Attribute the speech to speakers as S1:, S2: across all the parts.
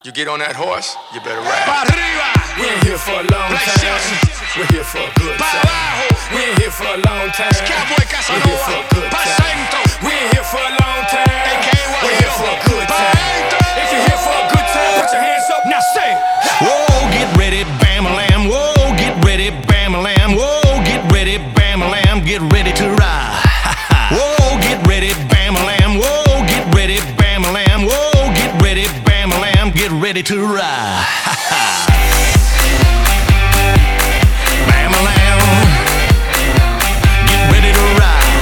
S1: You get on that horse, you better ride.
S2: Pa' arriba.
S3: We ain't here for a long time. We're here for a good
S2: Pa'
S3: time.
S2: abajo.
S3: We ain't here for a long time.
S2: Cowboy
S3: We're here for
S2: Casanova.
S3: a good
S2: Pa'
S3: time.
S2: centro.
S3: We ain't here for a long time.
S2: AKA
S3: We're here for a good
S2: Pa'
S3: time.
S2: adentro.
S3: If you're here for a good time, put your hands up. Now say,
S4: Whoa, get ready, bam-a-lam. Whoa, get ready, bam-a-lam. Whoa, get ready, bam-a-lam. Get ready to ride. Whoa, get ready, bam-a-lam. Whoa, get ready, bam-a-lam. Whoa, get ready, bam-a-lam. Get ready to ride. Bam-a-lam. Get ready to ride.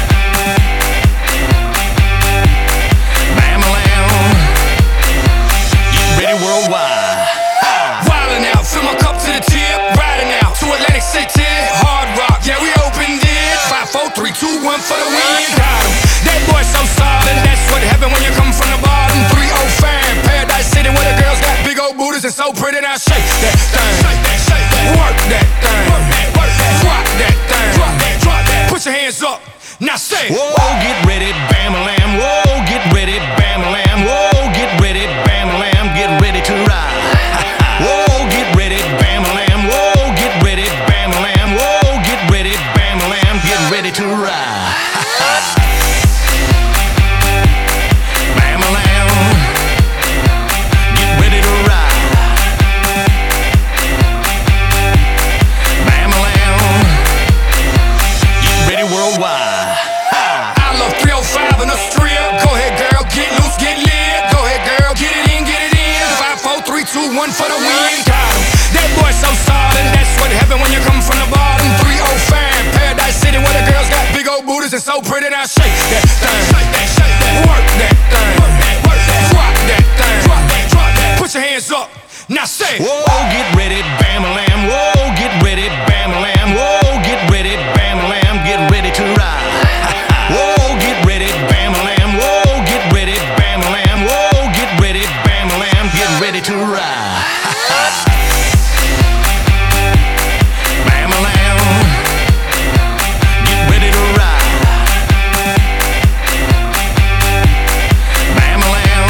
S4: Bam-a-lam. Get ready worldwide.
S3: wildin' out, fill my cup to the tip, riding out to Atlantic City, Hard Rock, yeah we opened it. 5, 4, 3, 2, 1 for the win. Got 'em. That boy so solid, that's what happen when you come from the bottom. 305, Paradise City, where the girls got big old booties and so pretty. Now shake that thing, work that thing, drop that thing, put your hands up. Now say,
S4: Whoa, get ready, bam-a-lam. Whoa, get ready, bam-a-lam. Whoa, get ready, bam-a-lam. Get ready to ride. Whoa, get ready, bam-a-lam. Whoa, get ready, bam-a-lam. Whoa, get ready, bam-a-lam. Get ready to ride. Bam-a-lam. Get ready to ride. Bam-a-lam. Get ready worldwide.
S3: I love 305 and a strip. Go ahead, girl, get loose, get lit. Go ahead, girl, get it in, get it in. 5, 4, 3, 2, 1 for the win. Got 'em. That boy so solid, that's what happen when you come from the bottom. 305, Paradise City, where the girls got big old booties and so pretty. Now shake that thing, work that thing, drop that thing, put your hands up. Now say,
S4: Whoa, get ready, bam-a-lam. Whoa, get ready, bam-a-lam. Whoa, get ready, bam-a-lam. Get ready to ride. Whoa, get ready, bam-a-lam. Whoa, get ready, bam-a-lam. Whoa, get ready, bam-a-lam. Get ready to ride. Bam-a-lam. Get ready to ride. Bam-a-lam.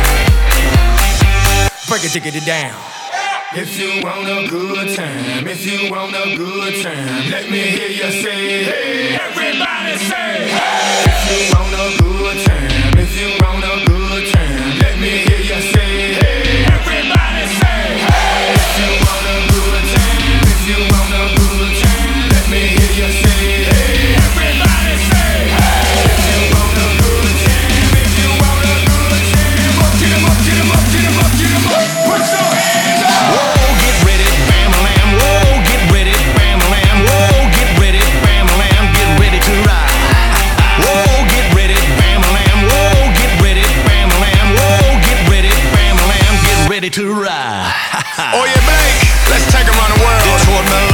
S3: break it, diggity down. If you want a good time, if you want a good time, let me hear you say, hey, everybody say, hey. If you want a good time, if you want a good time, let me hear you say, hey, everybody say, hey. If you want a good time, if you want a good time, let me hear you say, hey, everybody say, hey. If you want a good time, if you want a good time, get 'em up, get 'em up, get 'em up, get 'em up, put your hands up.
S4: Whoa, get ready, bam-a-lam. Whoa, get ready, bam-a-lam. Whoa, get ready, bam-a-lam. Get ready to ride. Whoa, get ready, bam-a-lam. Whoa, get ready, bam-a-lam. Whoa, get ready, bam-a-lam. Get ready to ride.
S1: Oye, Blake, let's take 'em around the world.
S4: Detroit,